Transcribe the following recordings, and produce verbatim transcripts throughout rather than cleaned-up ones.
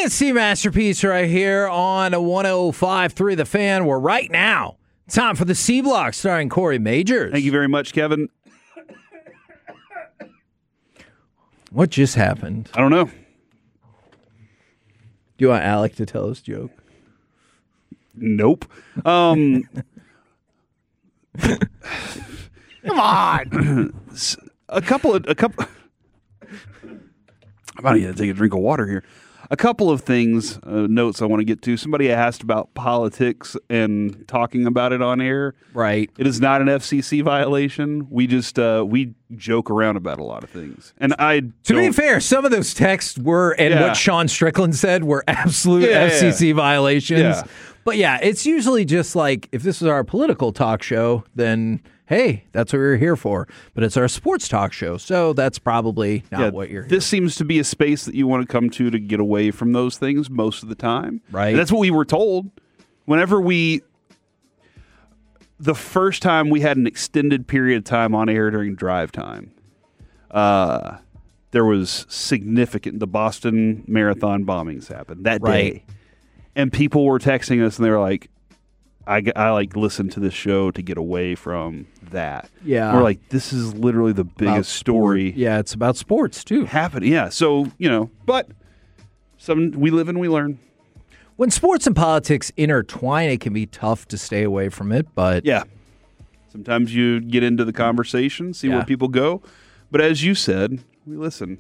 C N C Masterpiece right here on one oh five point three The Fan. We're right now. Time for the C Block starring Corey Majors. Thank you very much, Kevin. What just happened? I don't know. Do you want Alec to tell his joke? Nope. Um, Come on. a couple of a couple. I might need to take a drink of water here. A couple of things, uh, notes I want to get to. Somebody asked about politics and talking about it on air. Right. It is not an F C C violation. We just uh, we joke around about a lot of things. And I To don't, be fair, some of those texts were, and Yeah. what Sean Strickland said were absolute Yeah, F C C yeah. violations. Yeah. But yeah, it's usually just like, if this was our political talk show, then hey, that's what we're here for. But it's our sports talk show, so that's probably not yeah, what you're here This seems to be a space that you want to come to to get away from those things most of the time. Right. And that's what we were told. Whenever we, the first time we had an extended period of time on air during drive time, uh, there was significant, the Boston Marathon bombings happened that Right. day. And people were texting us and they were like, I, I like listen to this show to get away from that. Yeah. We're like, this is literally the about biggest story sport. Yeah, it's about sports too. happening. Yeah. So, you know, but some we live and we learn. When sports and politics intertwine, it can be tough to stay away from it, but Yeah. Sometimes you get into the conversation, see Yeah. where people go. But as you said, we listen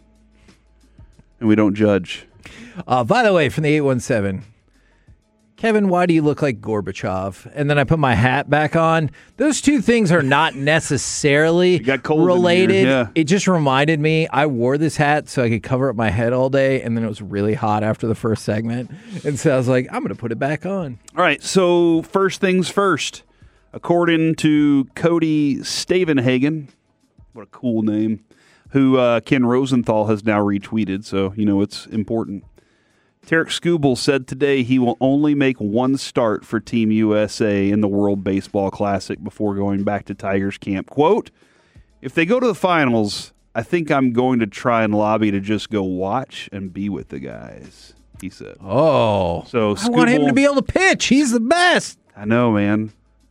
and we don't judge. Uh, by the way, from the eight one seven, Kevin, why do you look like Gorbachev? And then I put my hat back on. Those two things are not necessarily got cold in here, related. yeah. It just reminded me, I wore this hat so I could cover up my head all day, and then it was really hot after the first segment. And so I was like, I'm going to put it back on. All right. So, first things first. According to Cody Stavenhagen, what a cool name, who uh, Ken Rosenthal has now retweeted, so you know it's important. Tarek Skubal said today he will only make one start for Team U S A in the World Baseball Classic before going back to Tigers camp. Quote, if they go to the finals, I think I'm going to try and lobby to just go watch and be with the guys, he said. Oh. So I want him Skubal- to be able to pitch. He's the best. I know, man.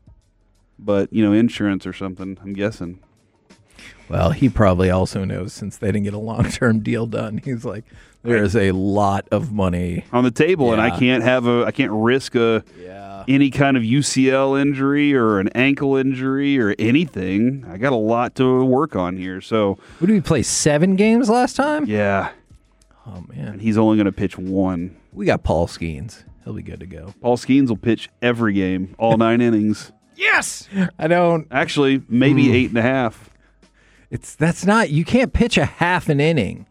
But, you know, insurance or something, I'm guessing. Well, he probably also knows, since they didn't get a long-term deal done. He's like, there is a lot of money. On the table, and I Yeah. can't have a, I can't risk a Yeah. any kind of U C L injury or an ankle injury or anything. I got a lot to work on here. So, What did we play, seven games last time? yeah, Oh, man. and he's only going to pitch one. We got Paul Skeens. He'll be good to go. Paul Skeens will pitch every game, all nine innings. Yes! I don't. Actually, maybe Ooh. eight and a half, It's That's not. You can't pitch a half an inning.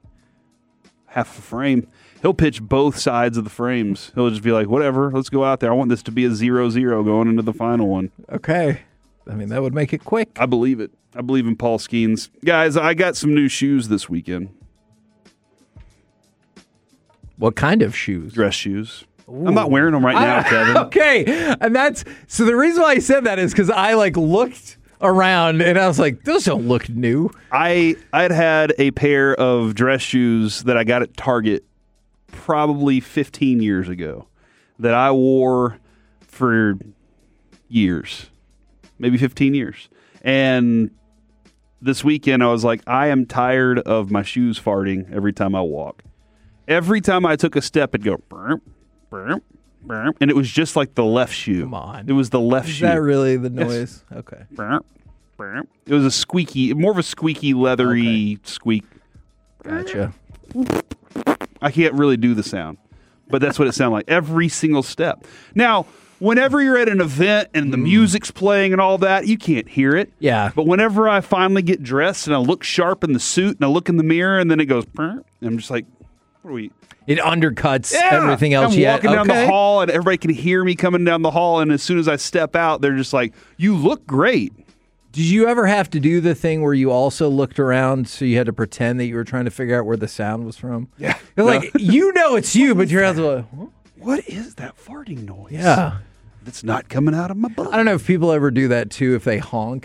half a frame. He'll pitch both sides of the frames. He'll just be like, whatever, let's go out there. I want this to be a zero zero going into the final one. Okay. I mean, that would make it quick. I believe it. I believe in Paul Skeens. Guys, I got some new shoes this weekend. What kind of shoes? Dress shoes. I'm not wearing them right now, I- Kevin. Okay. And that's. So the reason why I said that is because I, like, looked around and I was like, those don't look new. I I'd had a pair of dress shoes that I got at Target probably fifteen years ago that I wore for years, maybe fifteen years. And this weekend I was like, I am tired of my shoes farting every time I walk. Every time I took a step, it'd go, burp, burp, burp, and it was just like the left shoe. Come on. It was the left Is shoe. that really the noise? Okay. Burp, burp. It was a squeaky, more of a squeaky, leathery squeak. Gotcha. I can't really do the sound, but that's what it sounded like every single step. Now, whenever you're at an event and the music's playing and all that, you can't hear it. Yeah. But whenever I finally get dressed and I look sharp in the suit and I look in the mirror and then it goes, burp, and I'm just like, what are we? It undercuts Yeah. everything else. I'm Yeah. walking down Okay. the hall and everybody can hear me coming down the hall. And as soon as I step out, they're just like, you look great. Did you ever have to do the thing where you also looked around so you had to pretend that you were trying to figure out where the sound was from? Yeah. You're like, you know it's you, but you're like, huh? What is that farting noise? Yeah. That's not coming out of my butt. I don't know if people ever do that too, if they honk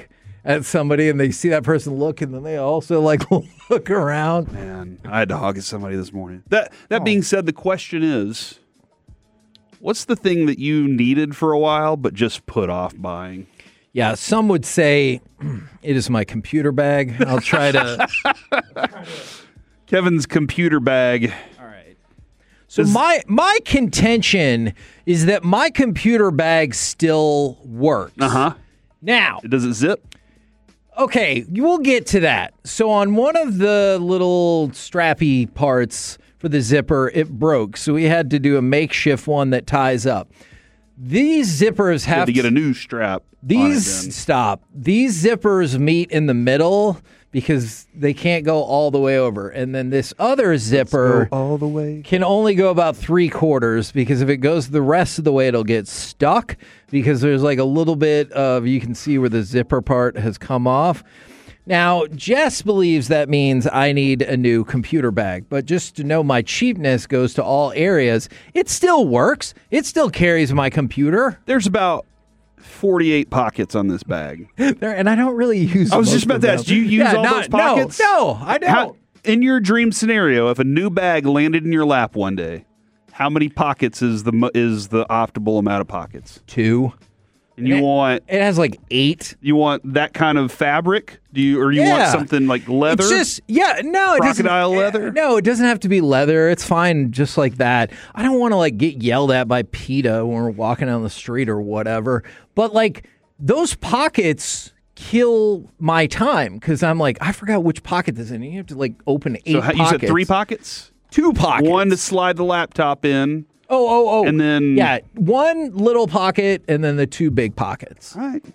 at somebody and they see that person look and then they also like look around. Man, I had to hog at somebody this morning. That that Oh. being said, the question is, what's the thing that you needed for a while but just put off buying? Yeah, some would say it is my computer bag. I'll try to. Kevin's computer bag. All right. So my my contention is that my computer bag still works. Uh huh. Now, Does it zip? okay, we'll get to that. So on one of the little strappy parts for the zipper, it broke. So we had to do a makeshift one that ties up. These zippers You have had to get a new strap. on it These then. stop. These zippers meet in the middle because they can't go all the way over. And then this other zipper Go all the way. can only go about three quarters because if it goes the rest of the way, it'll get stuck because there's like a little bit of, you can see where the zipper part has come off. Now, Jess believes that means I need a new computer bag, but just to know my cheapness goes to all areas, it still works. It still carries my computer. There's about forty-eight pockets on this bag. There, and I don't really use. I was most just about of to them. ask, do you use Yeah, all not- those pockets? No, no, I don't. How, in your dream scenario, if a new bag landed in your lap one day, how many pockets is the mo- is the optimal amount of pockets? Two. And you it, want it has like eight. you want that kind of fabric? Do you or you Yeah. want something like leather? It's just yeah, no, it doesn't- Crocodile leather? No, it doesn't have to be leather. It's fine just like that. I don't want to like get yelled at by PETA when we're walking down the street or whatever. But like those pockets kill my time because I'm like I forgot which pocket this is in. You have to like open eight. so how- you pockets. said three pockets? Two pockets. One to slide the laptop in. Oh, oh, oh. And then- yeah, one little pocket and then the two big pockets. All right.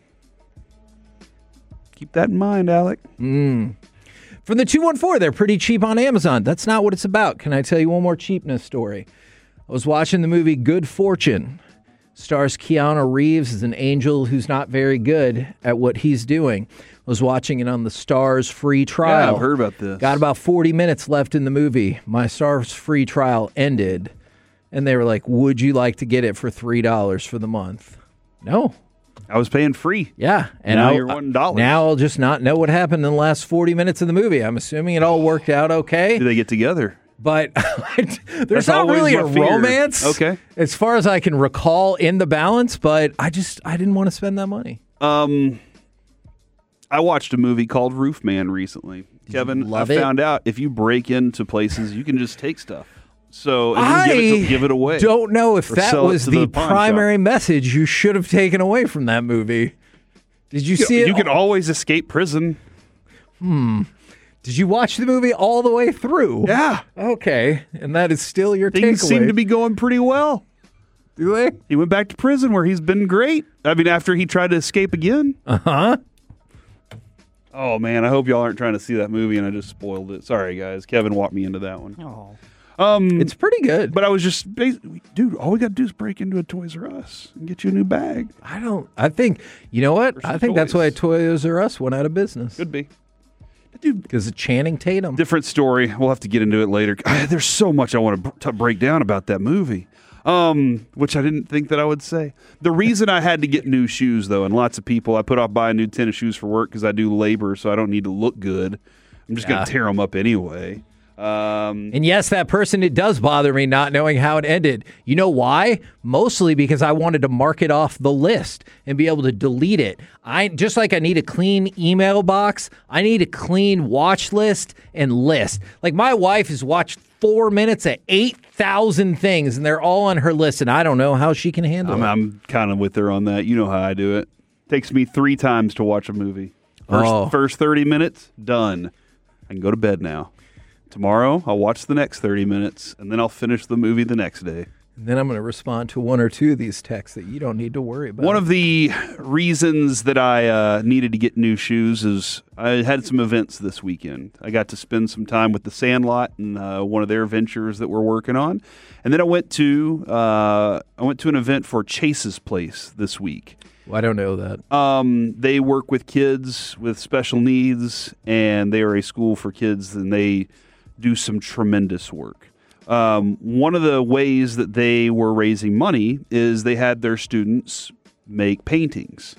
Keep that in mind, Alec. From the two one four, they're pretty cheap on Amazon. That's not what it's about. Can I tell you one more cheapness story? I was watching the movie Good Fortune. Stars Keanu Reeves as an angel who's not very good at what he's doing. I was watching it on the Stars free trial. Yeah, I've heard about this. Got about forty minutes left in the movie. My Stars free trial ended. And they were like, would you like to get it for three dollars for the month? No. I was paying free. Yeah. And Now I'll, you're wanting dollars. Now I'll just not know what happened in the last forty minutes of the movie. I'm assuming it all worked out okay. Do they get together? But there's That's not always really a my fear. romance. Okay. As far as I can recall in the balance, but I just, I didn't want to spend that money. Um, I watched a movie called Roof Man recently. Kevin, love I it? found out if you break into places, you can just take stuff. So and then give, it to, give it away. don't know if Or that sell it was to the, the pawn primary message you should have taken away from that movie. Did you, You, see it? you can always escape prison. Did you watch the movie all the way through? Yeah. Okay. And that is still your Things takeaway. seem to be going pretty well. Do they? He went back to prison where he's been great. I mean, after he tried to escape again. Uh-huh. Oh, man, I hope y'all aren't trying to see that movie and I just spoiled it. Sorry, guys. Kevin walked me into that one. Oh. Um, It's pretty good. but I was just, basically, dude, all we got to do is break into a Toys R Us and get you a new bag. I don't, I think, you know what? some I think that's why toys. Toys R Us went out of business. Could be. Dude, Because of Channing Tatum. different story. We'll have to get into it later. Ah, There's so much I want to, br- to break down about that movie, um, which I didn't think that I would say. The reason I had to get new shoes, though, and lots of people, I put off buying new tennis shoes for work because I do labor, so I don't need to look good. I'm just Yeah. going to tear them up anyway. Um, And yes, that person, it does bother me not knowing how it ended. You know why? Mostly because I wanted to mark it off the list and be able to delete it. I just like I need a clean email box, I need a clean watch list and list. Like my wife has watched four minutes of eight thousand things and they're all on her list and I don't know how she can handle I'm, it. I'm kind of with her on that. You know how I do it. Takes me three times to watch a movie. First, Oh. first thirty minutes, done. I can go to bed now. Tomorrow, I'll watch the next thirty minutes, and then I'll finish the movie the next day. And then I'm going to respond to one or two of these texts that you don't need to worry about. One of the reasons that I uh, needed to get new shoes is I had some events this weekend. I got to spend some time with the Sandlot and uh, one of their ventures that we're working on, and then I went to uh, I went to an event for Chase's Place this week. Well, I don't know that. Um, they work with kids with special needs, and they are a school for kids, and they do some tremendous work. Um, one of the ways that they were raising money is they had their students make paintings.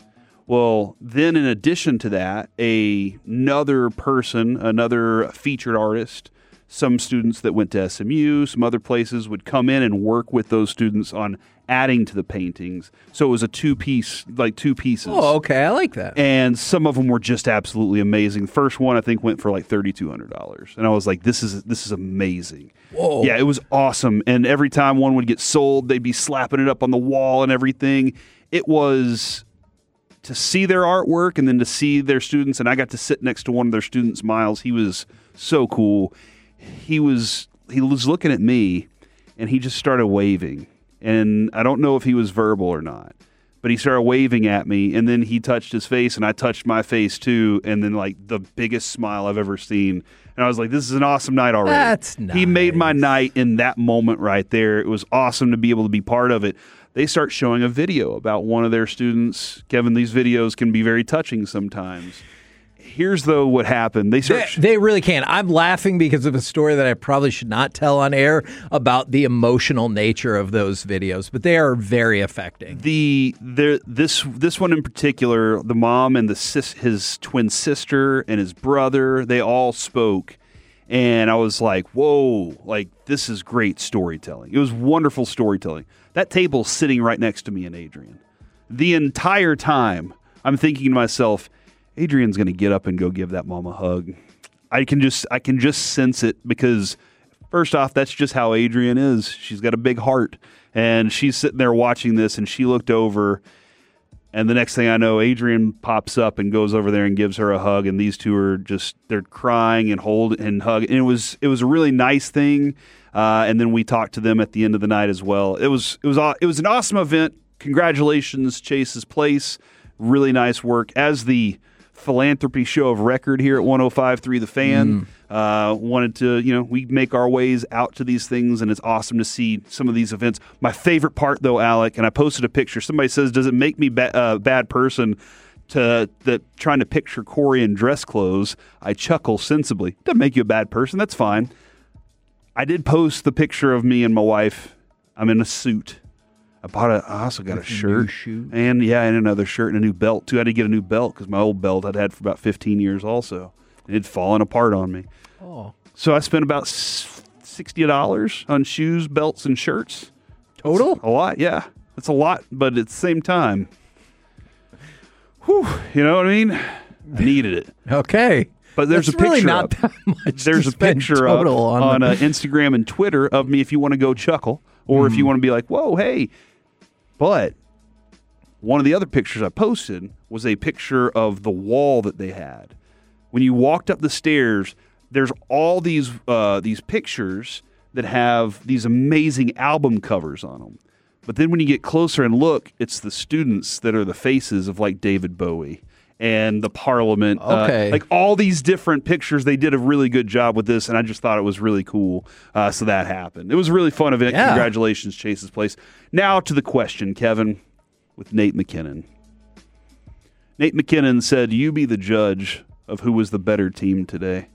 Well, then in addition to that, a, another person, another featured artist, some students that went to S M U, some other places would come in and work with those students on adding to the paintings. So it was a two-piece, like two pieces. Oh, okay. I like that. And some of them were just absolutely amazing. The first one, I think, went for like three thousand two hundred dollars. And I was like, this is this is amazing. Whoa. Yeah, it was awesome. And every time one would get sold, they'd be slapping it up on the wall and everything. It was to see their artwork and then to see their students. And I got to sit next to one of their students, Miles. He was so cool. He was he was looking at me, and he just started waving. And I don't know if he was verbal or not, but he started waving at me, and then he touched his face, and I touched my face too, and then like the biggest smile I've ever seen. And I was like, this is an awesome night already. That's nice. He made my night in that moment right there. It was awesome to be able to be part of it. They start showing a video about one of their students. Kevin, these videos can be very touching sometimes. Here's, though, what happened. They, start they, they really can. I'm laughing because of a story that I probably should not tell on air about the emotional nature of those videos, but they are very affecting. The, the this this one in particular, the mom and the sis, his twin sister and his brother, they all spoke. And I was like, whoa, like, this is great storytelling. It was wonderful storytelling. That table's sitting right next to me and Adrian. The entire time, I'm thinking to myself, Adrian's going to get up and go give that mom a hug. I can just I can just sense it because, first off, that's just how Adrian is. She's got a big heart. And she's sitting there watching this, and she looked over, and the next thing I know, Adrian pops up and goes over there and gives her a hug, and these two are just, they're crying and hold and hug. And it was it was a really nice thing. Uh, and then we talked to them at the end of the night as well. It was it was it was an awesome event. Congratulations, Chase's Place. Really nice work. As the philanthropy show of record here at one oh five point three The Fan. Mm. Uh, wanted to, you know, we make our ways out to these things, and it's awesome to see some of these events. My favorite part, though, Alec, and I posted a picture. Somebody says, does it make me a ba- uh, bad person to that trying to picture Corey in dress clothes? I chuckle sensibly. Doesn't make you a bad person. That's fine. I did post the picture of me and my wife. I'm in a suit. I bought a. I also got With a shirt, shoe. and yeah, and another shirt and a new belt too. I had to get a new belt because my old belt I'd had for about fifteen years also. It had fallen apart on me. Oh, so I spent about sixty dollars on shoes, belts, and shirts. Total? That's a lot, yeah. That's a lot, but at the same time, whew, you know what I mean? I needed it. Okay. But there's That's a picture really not up. that much. There's to a spend picture up total on, on the- uh, Instagram and Twitter of me if you want to go chuckle, or if you want to be like, whoa, hey. But one of the other pictures I posted was a picture of the wall that they had. When you walked up the stairs, there's all these uh, these pictures that have these amazing album covers on them. But then when you get closer and look, it's the students that are the faces of like David Bowie and the Parliament. Okay. Uh, like all these different pictures. They did a really good job with this, and I just thought it was really cool. Uh, so that happened. It was a really fun event. Yeah. Congratulations, Chase's Place. Now to the question, Kevin, with Nate McKinnon. Nate McKinnon said, you be the judge of who was the better team today.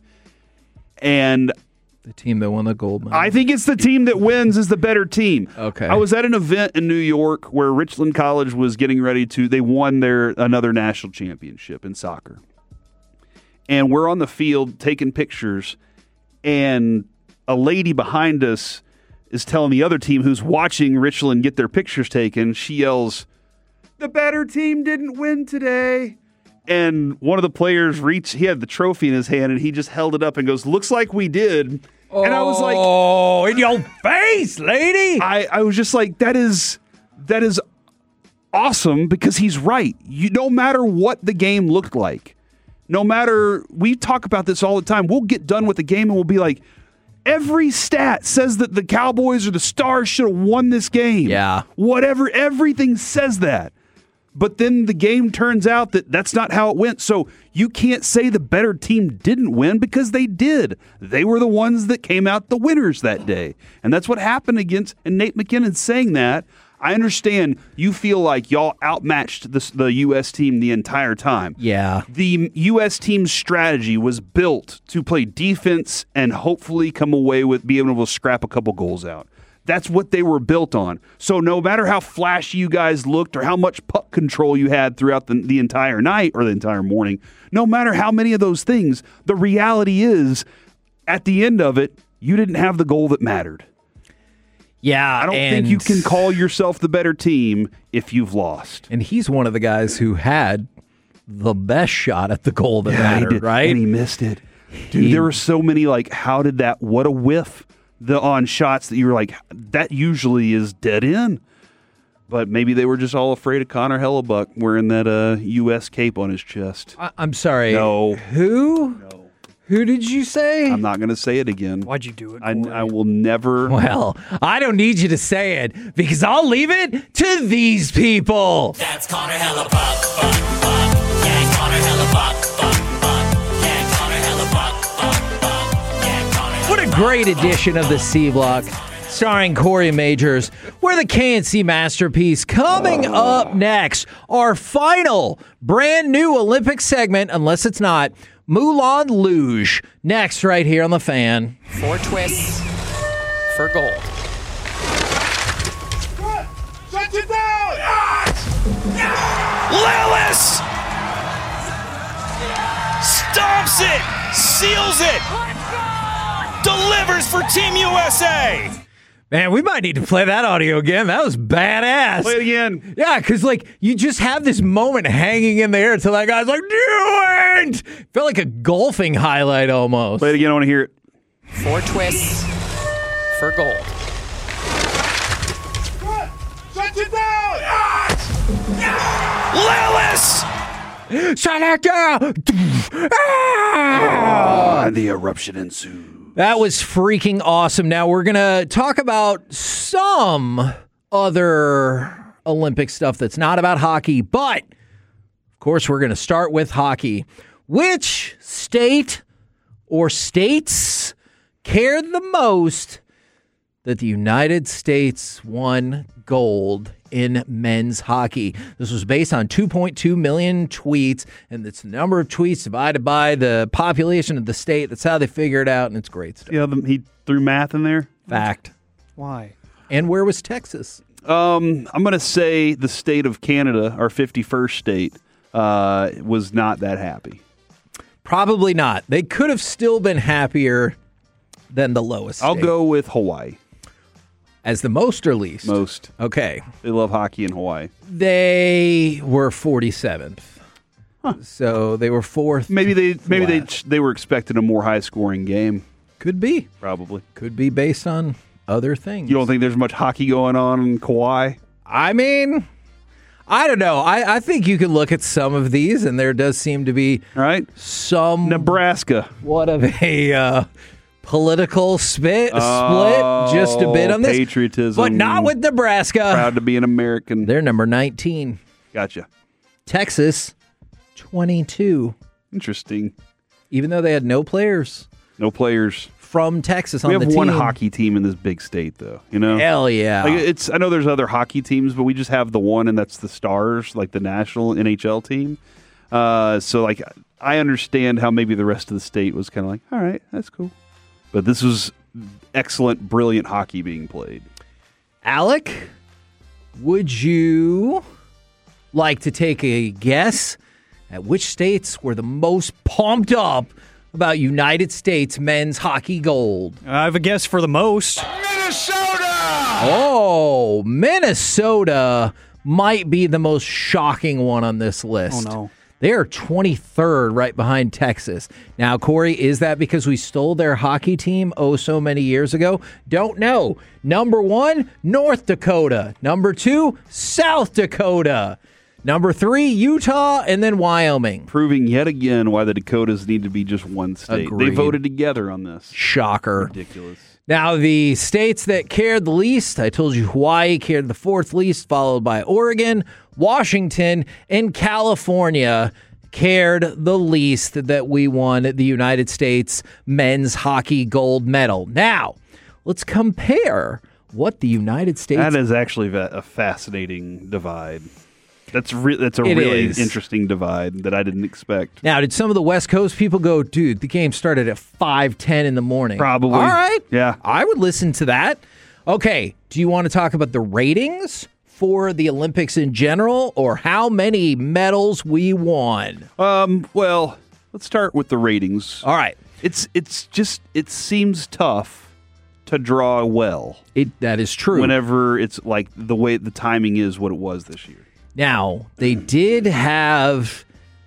And the team that won the gold medal. I think it's the team that wins is the better team. Okay. I was at an event in New York where Richland College was getting ready to, they won their another national championship in soccer. And we're on the field taking pictures, and a lady behind us is telling the other team who's watching Richland get their pictures taken, she yells, the better team didn't win today. And one of the players reached, he had the trophy in his hand, and he just held it up and goes, looks like we did. And I was like, oh, in your face, lady. I, I was just like, that is that is awesome because he's right. You, no matter what the game looked like, no matter, we talk about this all the time. We'll get done with the game and we'll be like, every stat says that the Cowboys or the Stars should have won this game. Yeah. Whatever, everything says that. But then the game turns out that that's not how it went. So you can't say the better team didn't win because they did. They were the ones that came out the winners that day. And that's what happened against, and Nate McKinnon saying that. I understand you feel like y'all outmatched the, the U S team the entire time. Yeah. The U S team's strategy was built to play defense and hopefully come away with being able to scrap a couple goals out. That's what they were built on. So no matter how flashy you guys looked or how much puck control you had throughout the, the entire night or the entire morning, no matter how many of those things, the reality is at the end of it, you didn't have the goal that mattered. Yeah, I don't and, think you can call yourself the better team if you've lost. And he's one of the guys who had the best shot at the goal that Yeah, he mattered, did, right? And he missed it. Dude, He- there were so many, like, how did that, what a whiff the on shots that you were like, that usually is dead in. But maybe they were just all afraid of Connor Hellebuck wearing that uh, U S cape on his chest. I- I'm sorry. No. Who? No. Who did you say? I'm not going to say it again. Why'd you do it? I, Corey? I will never. Well, I don't need you to say it because I'll leave it to these people. That's Connor Hellebuck, buck, buck. Yeah, Connor Hellebuck, buck, buck. Yeah, Connor Hellebuck, buck, buck. Yeah, Connor Hellebuck. What a great edition of the C Block, starring Corey Majors. We're the K N C masterpiece. Coming up next, our final brand new Olympic segment, unless it's not, Moulin Luge. Next, right here on The Fan. Four twists for gold. Shut it down! Lillis stomps it, seals it, delivers for Team U S A. Man, we might need to play that audio again. That was badass. Play it again. Yeah, because, like, you just have this moment hanging in the air until that guy's like, do it! Felt like a golfing highlight almost. Play it again. I want to hear it. Four twists for gold. Shut it down! Lillis Shut it down! Ah! And the eruption ensued. That was freaking awesome. Now we're going to talk about some other Olympic stuff that's not about hockey, but of course we're going to start with hockey. Which state or states cared the most that the United States won gold in men's hockey? This was based on two point two million tweets, and it's the number of tweets divided by the population of the state. That's how they figure it out, and it's great stuff. Yeah, the, he threw math in there. Fact. Why? And where was Texas? Um, I'm going to say the state of Canada, our fifty-first state, uh, was not that happy. Probably not. They could have still been happier than the lowest I'll state. go with Hawaii. As the most or least? Most. Okay. They love hockey in Hawaii. They were forty-seventh. So they were fourth. Maybe they maybe they last. they were expecting a more high scoring game. Could be. Probably. Could be based on other things. You don't think there's much hockey going on in Kauai? I mean, I don't know. I, I think you could look at some of these, and there does seem to be All right. some Nebraska. what of a uh, political spit, Oh, split, just a bit on this. patriotism. But not with Nebraska. Proud to be an American. They're number nineteen. Gotcha. Texas, twenty-two. Interesting. Even though they had no players No players. from Texas We on have the one team. hockey team in this big state, though. You know, Hell yeah. like it's. I know there's other hockey teams, but we just have the one, and that's the Stars, like the national N H L team. Uh, so, like, I understand how maybe the rest of the state was kind of like, all right, that's cool, but this was excellent, brilliant hockey being played. Alec, would you like to take a guess at which states were the most pumped up about United States men's hockey gold? I have a guess for the most. Minnesota! Oh, Minnesota might be the most shocking one on this list. Oh, no. They are twenty-third right behind Texas. Now, Corey, is that because we stole their hockey team oh so many years ago? Don't know. Number one, North Dakota. Number two, South Dakota. Number three, Utah, and then Wyoming. Proving yet again why the Dakotas need to be just one state. Agreed. They voted together on this. Shocker. Ridiculous. Now, the states that cared the least, I told you Hawaii cared the fourth least, followed by Oregon, Washington, and California cared the least that we won the United States men's hockey gold medal. Now, let's compare what the United States... That is actually va- a fascinating divide. That's re- that's a It really is. interesting divide that I didn't expect. Now, did some of the West Coast people go, dude, the game started at five ten in the morning? Probably. All right. Yeah. I would listen to that. Okay, do you want to talk about the ratings for the Olympics in general, or how many medals we won? Um, well, let's start with the ratings. All right. It's it's just it seems tough to draw well It that is true. whenever it's like the way the timing is what it was this year. Now, they did have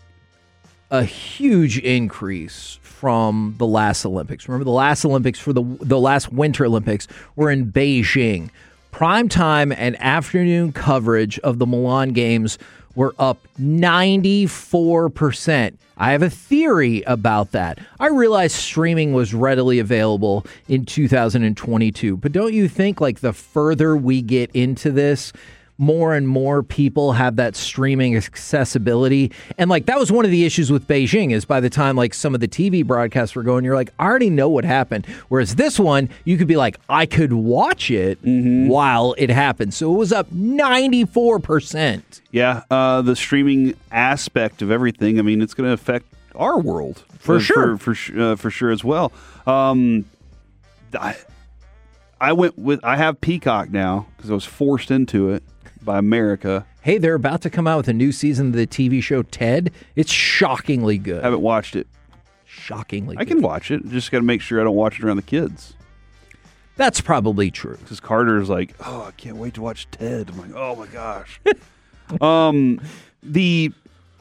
a huge increase from the last Olympics. Remember, the last Olympics for the the last Winter Olympics were in Beijing. Primetime and afternoon coverage of the Milan Games were up ninety-four percent. I have a theory about that. I realized streaming was readily available in two thousand twenty-two, but don't you think like the further we get into this, more and more people have that streaming accessibility? And like that was one of the issues with Beijing, is by the time like some of the T V broadcasts were going, you're like, I already know what happened. Whereas this one, you could be like, I could watch it while it happened. So it was up ninety-four percent. Yeah, uh, the streaming aspect of everything. I mean, it's going to affect our world For uh, sure. for for, sh- uh, for sure as well. Um, I I went with I have Peacock now because I was forced into it by America. Hey, they're about to come out with a new season of the T V show Ted. It's shockingly good. I haven't watched it. Shockingly I good. can watch it. Just got to make sure I don't watch it around the kids. That's probably true. Because Carter's like, oh, I can't wait to watch Ted. I'm like, oh my gosh. um, the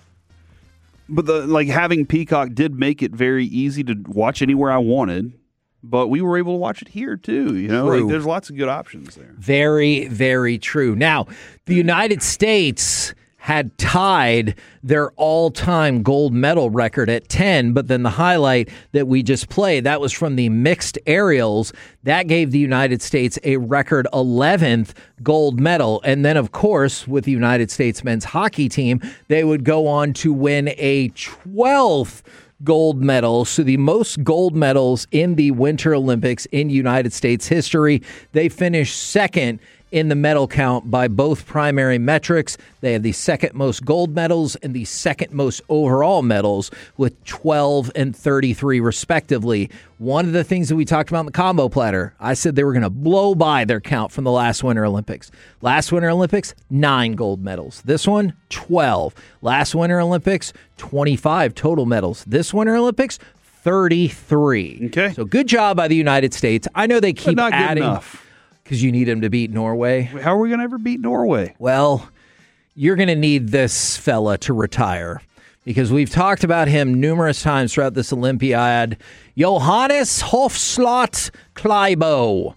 but the like having Peacock did make it very easy to watch anywhere I wanted. But we were able to watch it here too. You know, True. like there's lots of good options there. Very, very true. Now, the United States had tied their all-time gold medal record at ten, but then the highlight that we just played, that was from the mixed aerials. That gave the United States a record eleventh gold medal. And then, of course, with the United States men's hockey team, they would go on to win a twelfth gold medal. So the most gold medals in the Winter Olympics in United States history. They finished second in the medal count by both primary metrics. They have the second most gold medals and the second most overall medals with twelve and thirty-three respectively. One of the things that we talked about in the combo platter, I said they were going to blow by their count from the last Winter Olympics. Last Winter Olympics, nine gold medals. This one, twelve. Last Winter Olympics, twenty-five total medals. This Winter Olympics, thirty-three. Okay. So good job by the United States. I know they But keep not good adding enough. because you need them to beat Norway. How are we going to ever beat Norway? Well, you're going to need this fella to retire because we've talked about him numerous times throughout this Olympiad. Johannes Hofslot Kleibo.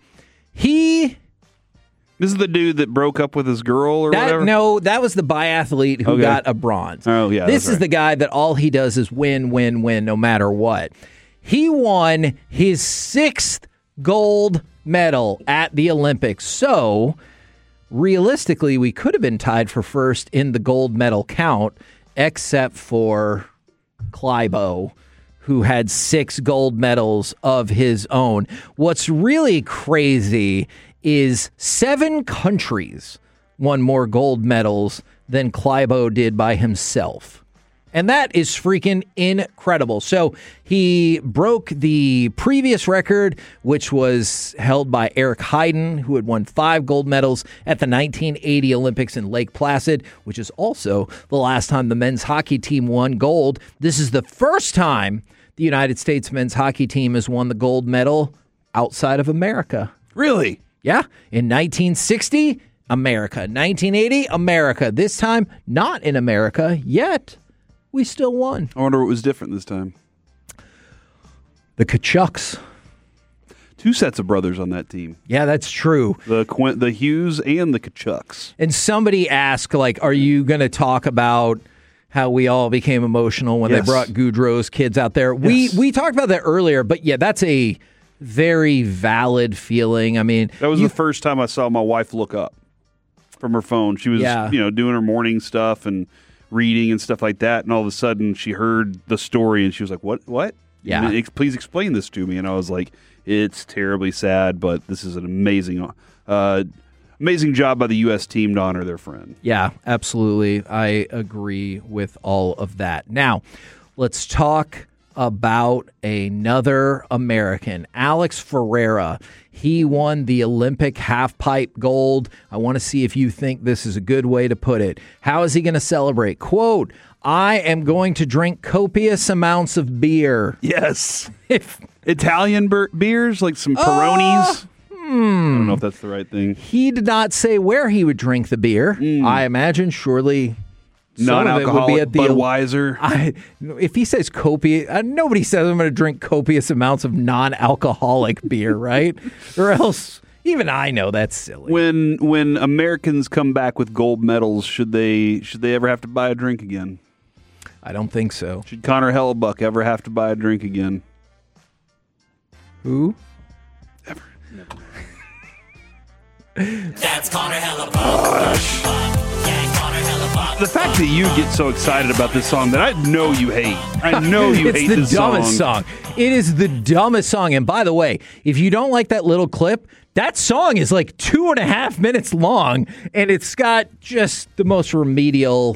He This is the dude that broke up with his girl or that whatever? no, that was the biathlete who Okay. got a bronze. Oh, yeah, This that's is right. the guy that all he does is win, win, win, no matter what. He won his sixth gold medal at the Olympics. So, realistically, we could have been tied for first in the gold medal count, except for Kleibo, who had six gold medals of his own. What's really crazy is seven countries won more gold medals than Kleibo did by himself. And that is freaking incredible. So he broke the previous record, which was held by Eric Heiden, who had won five gold medals at the nineteen eighty Olympics in Lake Placid, which is also the last time the men's hockey team won gold. This is the first time the United States men's hockey team has won the gold medal outside of America. Really? Yeah, in nineteen sixty, America. nineteen eighty, America. This time, not in America, yet we still won. I wonder what was different this time. The Kachucks. Two sets of brothers on that team. Yeah, that's true. The Quint, the Hughes and the Kachucks. And somebody asked, like, are you going to talk about how we all became emotional when Yes. they brought Goudreau's kids out there? We Yes. we talked about that earlier, but yeah, that's a very valid feeling. I mean, That was you- the first time I saw my wife look up from her phone. She was, Yeah. you know, doing her morning stuff and reading and stuff like that, and all of a sudden she heard the story and she was like, "What? What? Yeah. Ex- please explain this to me." And I was like, "It's terribly sad, but this is an amazing, uh, amazing job by the U S team to honor their friend." Yeah, absolutely. I agree with all of that. Now, let's talk about another American, Alex Ferreira. He won the Olympic half-pipe gold. I want to see if you think this is a good way to put it. How is he going to celebrate? Quote, I am going to drink copious amounts of beer. Yes. If Italian ber- beers, like some Peronis. I don't know if that's the right thing. he did not say where he would drink the beer, I imagine surely some of it would be Non-alcoholic at the Budweiser. I, if he says copious, uh, nobody says I'm going to drink copious amounts of non-alcoholic beer, right? Or else, even I know that's silly. When when Americans come back with gold medals, should they should they ever have to buy a drink again? I don't think so. Should Connor Hellebuck ever have to buy a drink again? Who? That's Connor Hellebuck. Yeah, Connor Hellebuck. The fact that you get so excited about this song that I know you hate. I know you it's hate the this dumbest song. song. It is the dumbest song. And by the way, if you don't like that little clip, that song is like two and a half minutes long, and it's got just the most remedial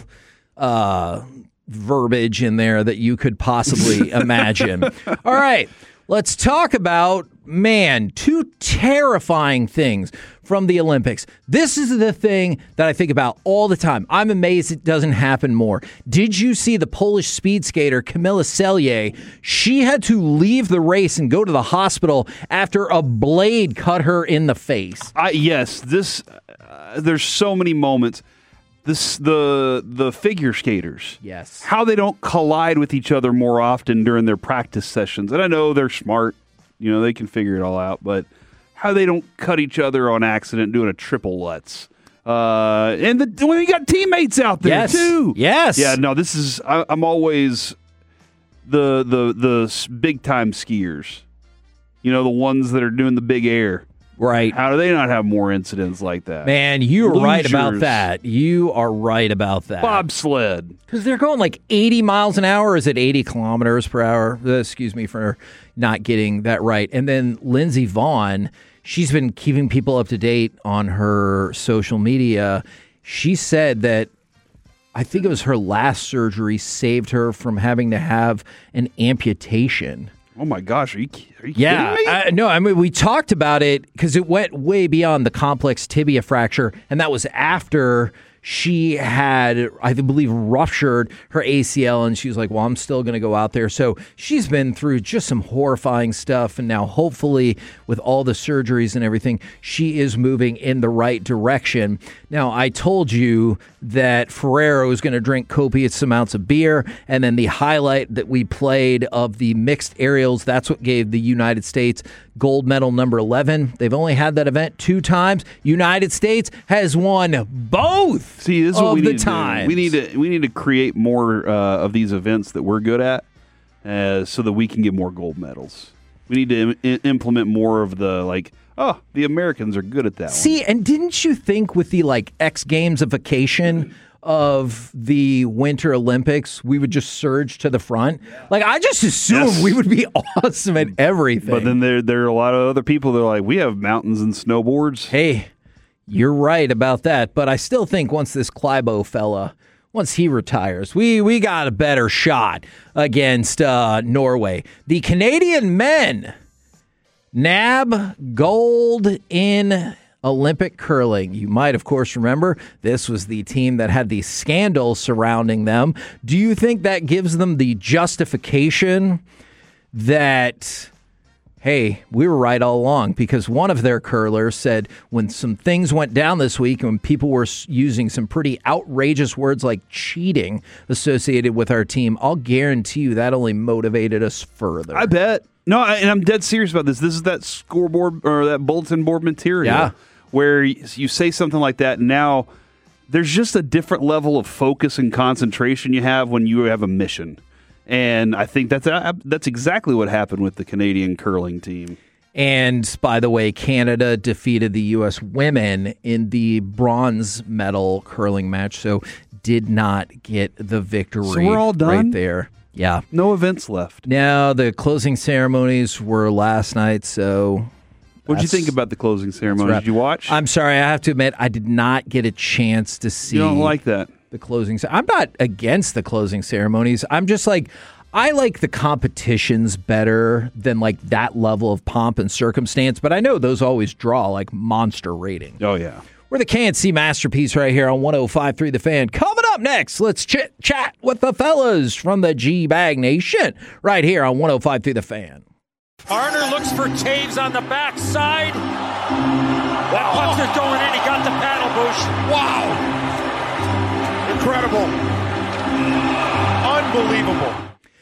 uh, verbiage in there that you could possibly imagine. All right, let's talk about, man, two terrifying things from the Olympics. This is the thing that I think about all the time. I'm amazed it doesn't happen more. Did you see the Polish speed skater Kamila Selye? She had to leave the race and go to the hospital after a blade cut her in the face. I, yes, this. Uh, there's so many moments. This the the figure skaters. Yes. How they don't collide with each other more often during their practice sessions. And I know they're smart. You know, they can figure it all out. But how they don't cut each other on accident doing a triple Lutz. Uh, and the, when you got teammates out there, Yes. too. Yes. Yeah, no, this is... I, I'm always the, the, the big-time skiers. You know, the ones that are doing the big air. Right. How do they not have more incidents like that? Man, you're right about Losers. that. You are right about that. Bobsled. Because they're going like eighty miles an hour. Or is it eighty kilometers per hour? Uh, excuse me for not getting that right. And then Lindsey Vonn, she's been keeping people up to date on her social media. She said that I think it was her last surgery saved her from having to have an amputation. Oh my gosh, are you, are you Yeah, kidding me? I, no, I mean, we talked about it because it went way beyond the complex tibia fracture, and that was after she had, I believe, ruptured her A C L, and she was like, well, I'm still going to go out there. So she's been through just some horrifying stuff, and now hopefully with all the surgeries and everything, she is moving in the right direction. Now, I told you that Ferrero was going to drink copious amounts of beer, and then the highlight that we played of the mixed aerials, that's what gave the United States gold medal number eleven. They've only had that event two times. United States has won both See, this is what of we the need times. to do. We need to we need to create more uh, of these events that we're good at, uh, so that we can get more gold medals. We need to Im- i- implement more of the like. Oh, the Americans are good at that. See, and didn't you think with the like X Gamesification of the Winter Olympics, we would just surge to the front? Like, I just assumed Yes. we would be awesome at everything. But then there there are a lot of other people that are like, we have mountains and snowboards. Hey, you're right about that, but I still think once this Klæbo fella, once he retires, we we got a better shot against uh, Norway. The Canadian men nab gold in Olympic curling. You might, of course, remember this was the team that had the scandal surrounding them. Do you think that gives them the justification that, hey, we were right all along? Because one of their curlers said when some things went down this week and when people were using some pretty outrageous words like cheating associated with our team, I'll guarantee you that only motivated us further. I bet. No, I, and I'm dead serious about this. This is that scoreboard or that bulletin board material Yeah. where you, you say something like that, and now there's just a different level of focus and concentration you have when you have a mission. And I think that's uh, that's exactly what happened with the Canadian curling team. And by the way, Canada defeated the U S women in the bronze medal curling match, so did not get the victory. So we're all done? right there. Yeah. No events left. Now, the closing ceremonies were last night, so... What'd you that's- think about the closing ceremony? wrap. Did you watch? I'm sorry, I have to admit, I did not get a chance to see you don't like that? the closing. I'm not against the closing ceremonies. I'm just like, I like the competitions better than like that level of pomp and circumstance, but I know those always draw like monster ratings. Oh, yeah. We're the K and C Masterpiece right here on one oh five point three The Fan. Coming up next, let's chit chat with the fellas from the G-Bag Nation right here on one oh five point three The Fan. Arner looks for Taves on the backside. That puck's is going in. He got the paddle boost. Wow. Incredible. Unbelievable.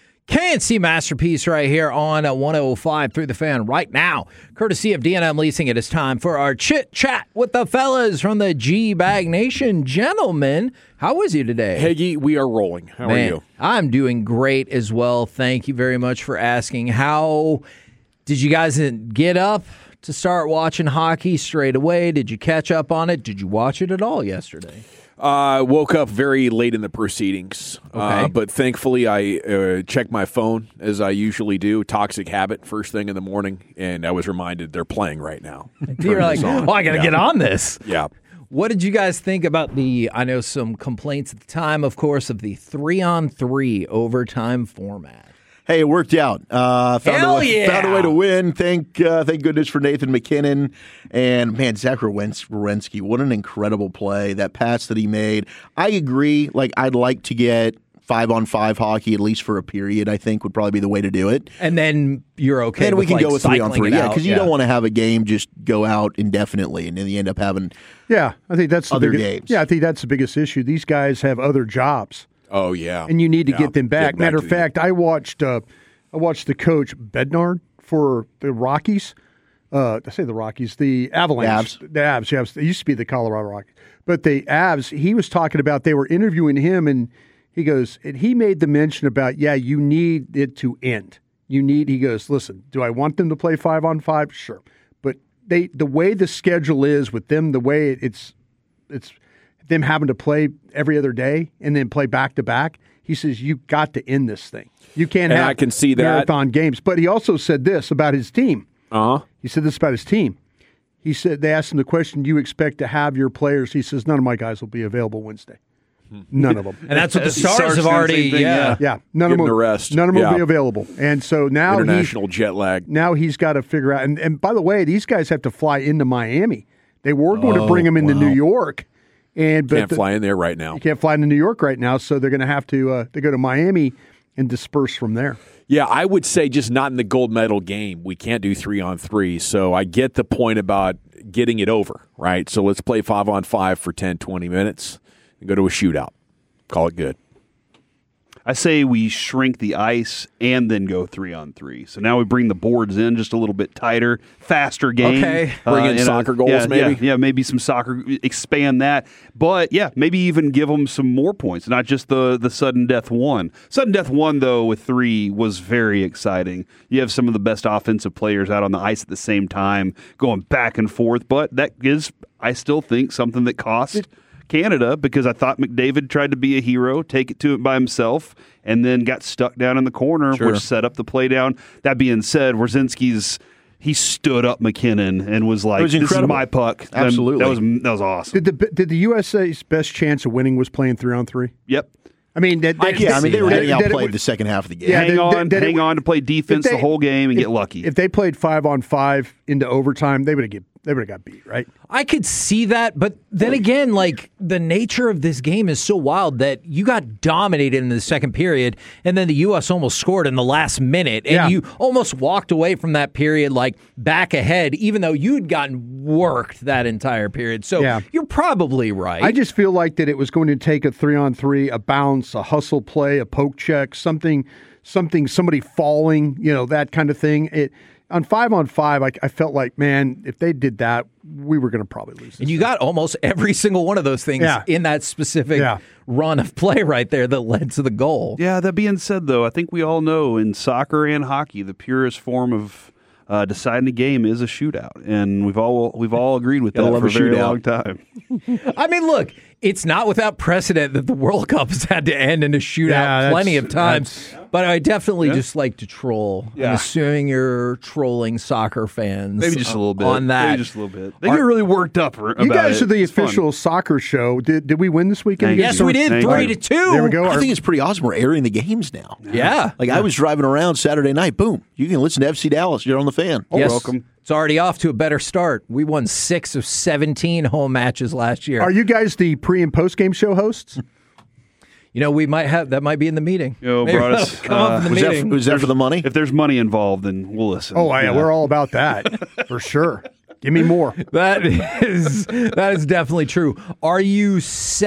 K and C Masterpiece right here on one oh five point three The Fan right now. Courtesy of D and M Leasing, it is time for our chit chat with the fellas from the G-Bag Nation. Gentlemen, how was you today? Hagee, we are rolling. How Man, are you? I'm doing great as well. Thank you very much for asking. How did you guys get up to start watching hockey straight away? Did you catch up on it? Did you watch it at all yesterday? I uh, woke up very late in the proceedings, Okay. uh, but thankfully I uh, checked my phone, as I usually do, toxic habit, first thing in the morning, and I was reminded they're playing right now. You're like, oh, I got to Yeah. get on this. Yeah. What did you guys think about the, I know some complaints at the time, of course, of the three-on-three overtime format. Hey, it worked out. Uh, found, Hell a way, yeah. found a way to win. Thank uh, thank goodness for Nathan McKinnon. And, man, Zach Werenski, what an incredible play. That pass that he made. I agree. Like, I'd like to get five-on-five hockey, at least for a period, I think, would probably be the way to do it. And then you're okay Then with we can like go with three-on-three. cycling it Yeah, out. because you don't want to have a game just go out indefinitely, and then you end up having Yeah, I think that's the Other biggest, games. Yeah, I think that's the biggest issue. These guys have other jobs, Oh, yeah. and you need to Yeah. get them back. Get Matter to of the- fact, I watched uh, I watched the coach Bednard for the Rockies. Uh, I say the Rockies, the Avalanche, Avs. the Avs. Yeah, it used to be the Colorado Rockies, but the Avs. He was talking about they were interviewing him, and he goes, and he made the mention about, yeah, you need it to end. You need. He goes, listen, do I want them to play five on five? Sure, but they the way the schedule is with them, the way it's it's them having to play every other day and then play back to back. He says, you got to end this thing. You can't And have I can see that. marathon games. But he also said this about his team. Uh-huh. He said this about his team. He said, they asked him the question, do you expect to have your players? He says, none of my guys will be available Wednesday. None of them. And that's what the Sark's Stars have done the already, same thing, yeah. Yeah, none Give of them them will the rest. None of them will Yeah. be available. And so now he, International jet lag. now he's got to figure out. And, and by the way, these guys have to fly into Miami. They were going to bring them into New York. And but Can't the- fly in there right now. You can't fly into New York right now, so they're going to have to uh, they go to Miami and disperse from there. Yeah, I would say just not in the gold medal game. We can't do three on three. So I get the point about getting it over, right? So let's play five on five for ten, twenty minutes and go to a shootout. Call it good. I say we shrink the ice and then go three on three. So now we bring the boards in just a little bit tighter, faster game. Okay. Bring in and, soccer goals, yeah, maybe? Yeah, yeah, maybe some soccer, expand that. But yeah, maybe even give them some more points, not just the, the sudden death one. Sudden death one, though, with three was very exciting. You have some of the best offensive players out on the ice at the same time, going back and forth. But that is, I still think, something that cost Canada, because I thought McDavid tried to be a hero, take it to it by himself, and then got stuck down in the corner, Sure. which set up the play down. That being said, Wierzynski's he stood up McKinnon and was like, was "This is incredible. my puck." And Absolutely. that was that was awesome. Did the did the U S A's best chance of winning was playing three on three? Yep. I mean, that, that, yeah, I mean, they were that- getting that it outplayed would- the second half of the game. Yeah, hang that- on, that it hang would- on to play defense if they- the whole game and if- get lucky. If they played five on five into overtime, they would have get they would have got beat, right? I could see that, but then again, like the nature of this game is so wild that you got dominated in the second period, and then the U S almost scored in the last minute, and Yeah. you almost walked away from that period like back ahead, even though you'd gotten worked that entire period. So Yeah. you're probably right. I just feel like that it was going to take a three on three, a bounce, a hustle play, a poke check, something, something, somebody falling, you know, that kind of thing. It on five on five, I, I felt like, man, if they did that, we were going to probably lose. This and you got almost every single one of those things Yeah. in that specific Yeah. run of play right there that led to the goal. Yeah, that being said, though, I think we all know in soccer and hockey, the purest form of uh, deciding a game is a shootout, and we've all we've all agreed with Gotta that love for a a very shootout. long time. I mean, look, It's not without precedent that the World Cup has had to end in a shootout Yeah, plenty that's- of times. But I definitely just like to troll. Yeah. I'm assuming you're trolling soccer fans. Maybe just a little bit. on that. Maybe just a little bit. They get really worked up about You guys it. are the It's fun. official soccer show. Did did we win this weekend? Thank You you. guys Yes, we don't- did. Thank Three you. to two. There we go. I think it's pretty awesome. We're airing the games now. Yeah. Like I was driving around Saturday night. Boom! You can listen to F C Dallas. You're on the fan. Oh, Yes. welcome. It's already off to a better start. We won six of seventeen home matches last year. Are you guys the pre and post game show hosts? You know, we might have that might be in the meeting. Yo, Maybe Broadus, that'll come up in the Was that, meeting. was that for the money? If there's money involved, then we'll listen. Oh, yeah, Yeah. we're all about that for sure. Give me more. That is that is definitely true. Are you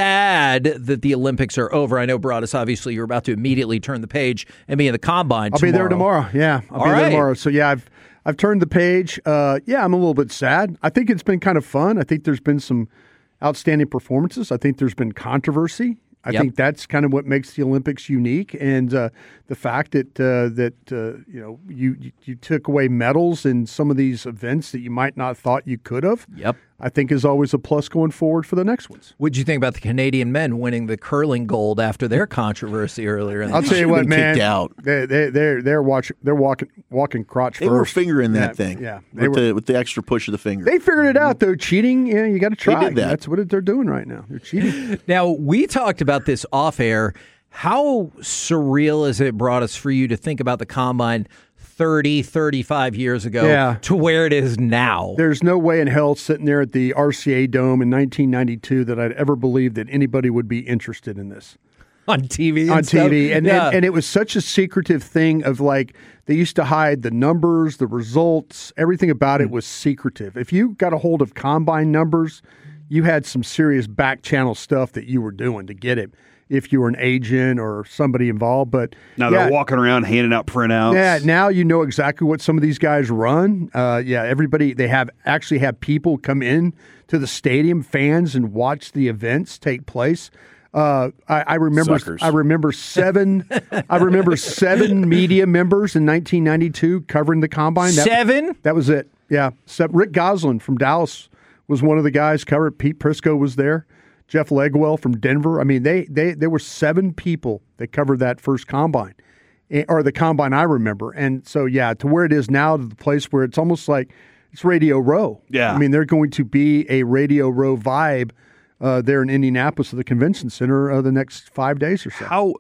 sad that the Olympics are over? I know, Broadus, obviously you're about to immediately turn the page and be in the combine. I'll be there tomorrow. Yeah, I'll All be right. there tomorrow. So yeah, I've I've turned the page. Uh, yeah, I'm a little bit sad. I think it's been kind of fun. I think there's been some outstanding performances. I think there's been controversy. I Yep. think that's kind of what makes the Olympics unique, and uh, the fact that uh, that uh, you know you you- you took away medals in some of these events that you might not thought you could have. Yep. I think is always a plus going forward for the next ones. What'd you think about the Canadian men winning the curling gold after their controversy earlier in the I'll tell you Should've what, been man. kicked out. They they they're they're watching they're walking walking crotch They first. were fingering that Yeah, thing. Yeah, they with were. the with the extra push of the finger. They figured it out though. Cheating, yeah, you got to try. did that. That's what they're doing right now. They're cheating. Now, we talked about this off air. How surreal has it brought us for you to think about the combine thirty, thirty-five years ago Yeah. to where it is now? There's no way in hell sitting there at the R C A Dome in nineteen ninety-two that I'd ever believe that anybody would be interested in this on T V. on and stuff? T V. And, yeah. and and it was such a secretive thing of like they used to hide the numbers, the results, everything about it was secretive. If you got a hold of combine numbers, you had some serious back channel stuff that you were doing to get it. If you were an agent or somebody involved, but Now yeah, they're walking around handing out printouts. Yeah, now you know exactly what some of these guys run. Uh, yeah, everybody they have actually have people come in to the stadium, fans, and watch the events take place. Uh, I, I remember. Suckers. I remember seven. I remember seven media members in nineteen ninety-two covering the combine. That, Seven? That was it. Yeah, Se- Rick Goslin from Dallas was one of the guys covered. Pete Prisco was there. Jeff Legwell from Denver. I mean, they they there were seven people that covered that first combine, eh, or the combine I remember. And so, yeah, to where it is now, to the place where it's almost like it's Radio Row. Yeah. I mean, they're going to be a Radio Row vibe uh, there in Indianapolis at the convention center uh, the next five days or so. How,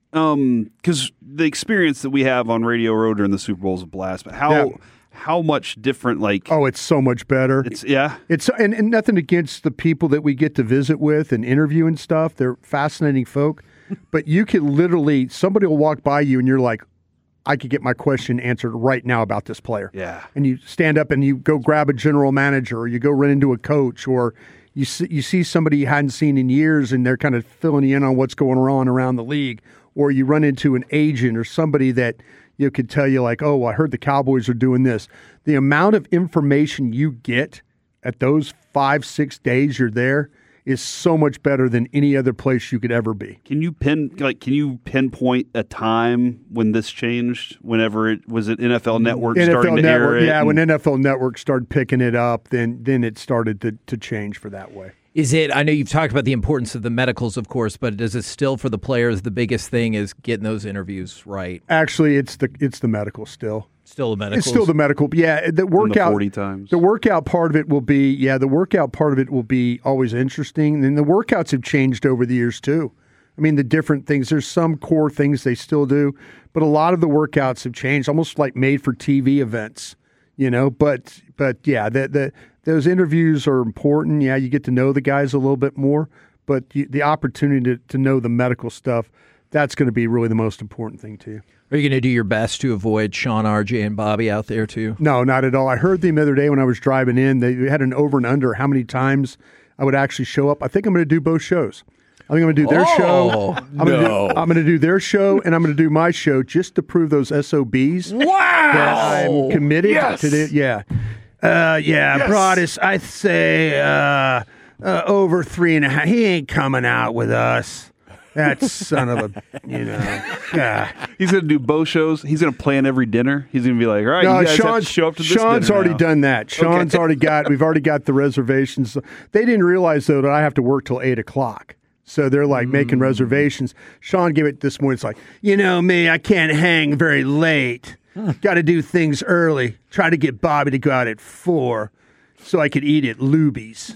um, because the experience that we have on Radio Row during the Super Bowl is a blast, but how, Yeah. how much different, like, Oh, it's so much better. it's, yeah. It's and, and nothing against the people that we get to visit with and interview and stuff. They're fascinating folk, but you can literally somebody will walk by you and you're like, I could get my question answered right now about this player. Yeah. And you stand up and you go grab a general manager, or you go run into a coach, or you see, you see somebody you hadn't seen in years and they're kind of filling you in on what's going on around the league, or you run into an agent or somebody that you could tell you like, oh, I heard the Cowboys are doing this. The amount of information you get at those five, six days you're there is so much better than any other place you could ever be. Can you pin, like, can you pinpoint a time when this changed? Whenever it was it N F L Network N F starting L to Network, air it? yeah, and- when N F L Network started picking it up, then then it started to, to change for that way. Is it, I know you've talked about the importance of the medicals, of course, but is it still for the players the biggest thing is getting those interviews right? Actually, it's the it's the medical still. Still the medicals? It's still the medical. Yeah, the workout. forty times. The workout part of it will be. Yeah, the workout part of it will be always interesting. And the workouts have changed over the years too. I mean, the different things. There's some core things they still do, but a lot of the workouts have changed, almost like made for T V events. You know, but but yeah, the the those interviews are important. Yeah, you get to know the guys a little bit more, but you, the opportunity to, to know the medical stuff, that's going to be really the most important thing to you. Are you going to do your best to avoid Sean, R J, and Bobby out there too? No, not at all. I heard them the other day when I was driving in. They had an over and under how many times I would actually show up. I think I'm going to do both shows. I think I'm going to do their Oh, show. I'm no. Gonna do, I'm going to do their show, and I'm going to do my show just to prove those S O Bs Wow! that I'm committed Yes. to. The, yeah, uh, yeah. Yes. Broadus, I'd say uh, uh, over three and a half. He ain't coming out with us. That son of a, you know. God. He's going to do both shows. He's going to plan every dinner. He's going to be like, all right, No, you guys have Sean's, to show up to this Sean's dinner already now. done that. Sean's already got, we've already got the reservations. They didn't realize, though, that I have to work till eight o'clock. So they're like making Mm. reservations. Sean gave it this morning. It's like, you know me, I can't hang very late. Got to do things early. Try to get Bobby to go out at four so I could eat at Luby's.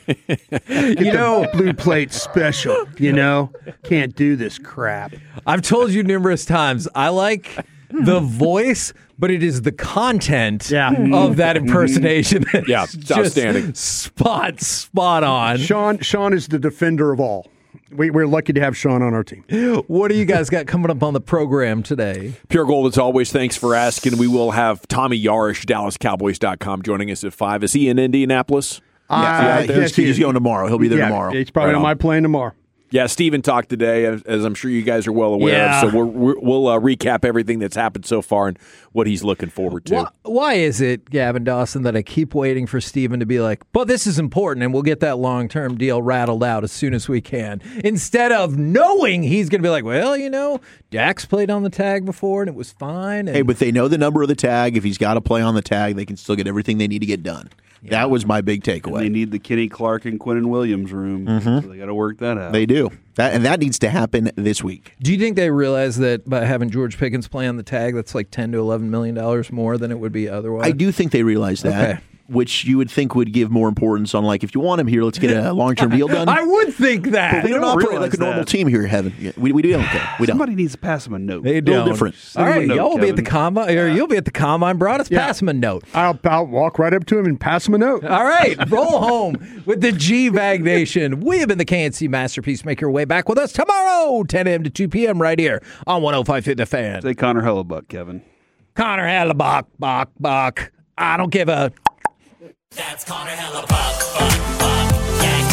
You know, blue plate special, you know? Can't do this crap. I've told you numerous times, I like the voice, but it is the content Yeah. of that impersonation. that's Yeah, it's just outstanding. Spot, spot on. Sean Sean is the defender of all. We, we're lucky to have Sean on our team. What do you guys got coming up on the program today? Pure Gold, as always, thanks for asking. We will have Tommy Yarish, Dallas Cowboys dot com, joining us at five. Is he in Indianapolis? Uh, Yeah, yes, he's, he he's is. going tomorrow. He'll be there Yeah, tomorrow. He's probably Right on on. my plane tomorrow. Yeah, Steven talked today, as, as I'm sure you guys are well aware Yeah. of. So we're, we're, we'll uh, recap everything that's happened so far and what he's looking forward to. Why, why is it, Gavin Dawson, that I keep waiting for Steven to be like, but this is important and we'll get that long-term deal rattled out as soon as we can, instead of knowing he's going to be like, well, you know, Dax played on the tag before and it was fine. And Hey, but they know the number of the tag. If he's got to play on the tag, they can still get everything they need to get done. That was my big And they takeaway. need the Kenny Clark and Quinnen Williams room. So they got to work that out. They do. That and that needs to happen this week. do you think they realize that by having George Pickens play on the tag, that's like ten to eleven million dollars more than it would be otherwise? I do think they realize that, Okay. which you would think would give more importance on, like, if you want him here, let's get a long-term deal done. I would think that. we don't, don't operate realize like a normal that. team here, Heaven. Yeah, We, we don't. Okay. We don't. Somebody needs to pass him a note. They A little don't. different. All Send him a right, note, y'all will be at the Kevin. combine, or you'll be at the combine, bro. Just Yeah. pass him a note. I'll, I'll walk right up to him and pass him a note. All right, roll home with the G-Bag Nation. We have been the K N C Masterpiece. Make your way back with us tomorrow, ten a.m. to two p.m. right here on one oh five point five The Fan. Say Connor Hellebuck, Kevin. Connor Hellebuck, Bach, Bach. I don't give a... That's Connor Hellebuck, buck, buck. Yeah,